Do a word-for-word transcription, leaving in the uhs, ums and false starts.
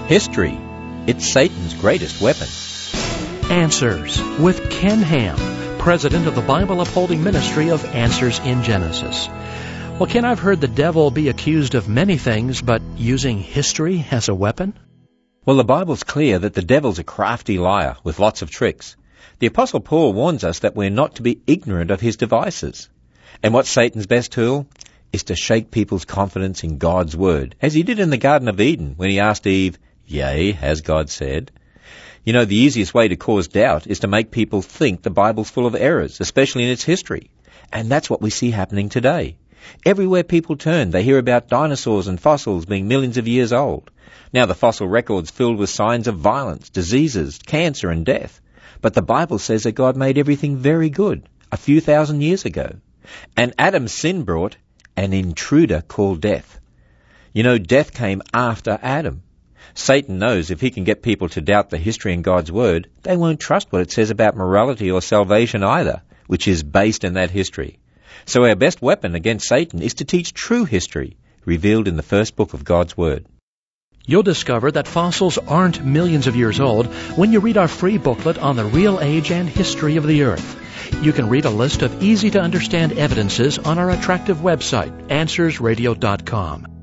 History. It's Satan's greatest weapon. Answers with Ken Ham, president of the Bible Upholding Ministry of Answers in Genesis. Well, Ken, I've heard the devil be accused of many things, but using history as a weapon? Well, the Bible's clear that the devil's a crafty liar with lots of tricks. The Apostle Paul warns us that we're not to be ignorant of his devices. And what's Satan's best tool? Is to shake people's confidence in God's Word, as he did in the Garden of Eden when he asked Eve, "Yea, has God said?" You know, the easiest way to cause doubt is to make people think the Bible's full of errors, especially in its history. And that's what we see happening today. Everywhere people turn, they hear about dinosaurs and fossils being millions of years old. Now the fossil record's filled with signs of violence, diseases, cancer and death. But the Bible says that God made everything very good a few thousand years ago. And Adam's sin brought an intruder called death. You know, death came after Adam. Satan knows if he can get people to doubt the history in God's Word, they won't trust what it says about morality or salvation either, which is based in that history. So our best weapon against Satan is to teach true history, revealed in the first book of God's Word. You'll discover that fossils aren't millions of years old when you read our free booklet on the real age and history of the earth. You can read a list of easy-to-understand evidences on our attractive website, answers radio dot com.